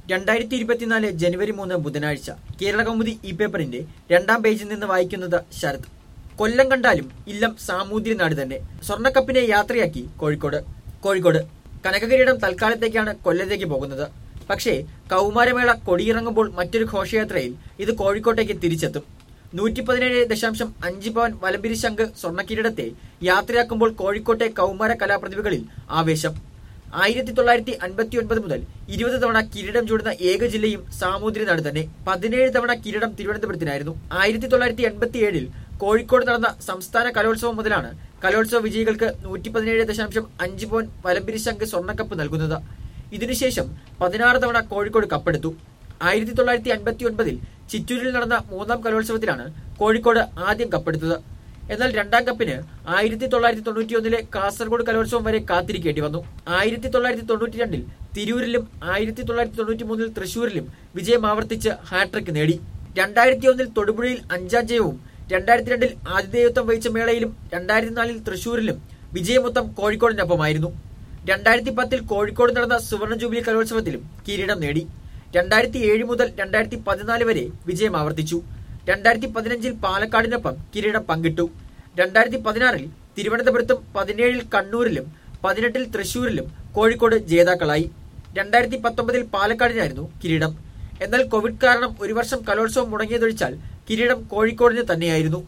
2024 ജനുവരി 3 ബുധനാഴ്ച കേരളകൗമുദി ഈ പേപ്പറിന്റെ രണ്ടാം പേജിൽ നിന്ന് വായിക്കുന്നത് ശരത്. കൊല്ലം കണ്ടാലും ഇല്ലം സാമൂതിരി നാട് തന്നെ. സ്വർണ്ണക്കപ്പിനെ യാത്രയാക്കി കോഴിക്കോട് കനകകിരീടം തൽക്കാലത്തേക്കാണ് കൊല്ലത്തേക്ക് പോകുന്നത്. പക്ഷേ കൗമാരമേള കൊടിയിറങ്ങുമ്പോൾ മറ്റൊരു ഘോഷയാത്രയിൽ ഇത് കോഴിക്കോട്ടേക്ക് തിരിച്ചെത്തും. 117.5 പവൻ വലംപിരി ശംഖ് സ്വർണ്ണക്കിരീടത്തെ യാത്രയാക്കുമ്പോൾ കോഴിക്കോട്ടെ കൗമാര കലാപ്രതിഭകളിൽ ആവേശം. 1959 മുതൽ 20 തവണ കിരീടം ചൂടുന്ന ഏക ജില്ലയും സാമൂതിരി നാട് തന്നെ. 17 തവണ കിരീടം തിരുവനന്തപുരത്തിനായിരുന്നു. 1987 കോഴിക്കോട് നടന്ന സംസ്ഥാന കലോത്സവം മുതലാണ് കലോത്സവ വിജയികൾക്ക് 117.5 പവൻ വലംപിരി ശംഖ് സ്വർണ്ണക്കപ്പ് നൽകുന്നത്. ഇതിനുശേഷം 16 തവണ കോഴിക്കോട് കപ്പെടുത്തു. 1959 ചിറ്റൂരിൽ നടന്ന മൂന്നാം കലോത്സവത്തിലാണ് കോഴിക്കോട് ആദ്യം കപ്പെടുത്തത്. എന്നാൽ രണ്ടാം കപ്പിന് 1991 കാസർഗോഡ് കലോത്സവം വരെ കാത്തിരിക്കേണ്ടി വന്നു. 1992 തിരൂരിലും 1993 തൃശൂരിലും വിജയം ആവർത്തിച്ച് ഹാട്രിക് നേടി. 2001 തൊടുപുഴയിൽ 5ാം ജയവും 2002 ആതിഥേയത്വം വഹിച്ച മേളയിലും 2004 തൃശൂരിലും വിജയമൊത്തം കോഴിക്കോടിനൊപ്പമായിരുന്നു. 2010 കോഴിക്കോട് നടന്ന സുവർണ ജൂബിലി കലോത്സവത്തിലും കിരീടം നേടി. 2007 മുതൽ 2014 വരെ വിജയം ആവർത്തിച്ചു. 2015 പാലക്കാടിനൊപ്പം കിരീടം പങ്കിട്ടു. 2016 തിരുവനന്തപുരത്തും 17 കണ്ണൂരിലും 18 തൃശൂരിലും കോഴിക്കോട് ജേതാക്കളായി. 2019 പാലക്കാടിനായിരുന്നു കിരീടം. എന്നാൽ കോവിഡ് കാരണം ഒരു വർഷം കലോത്സവം മുടങ്ങിയതൊഴിച്ചാൽ കിരീടം കോഴിക്കോടിന് തന്നെയായിരുന്നു.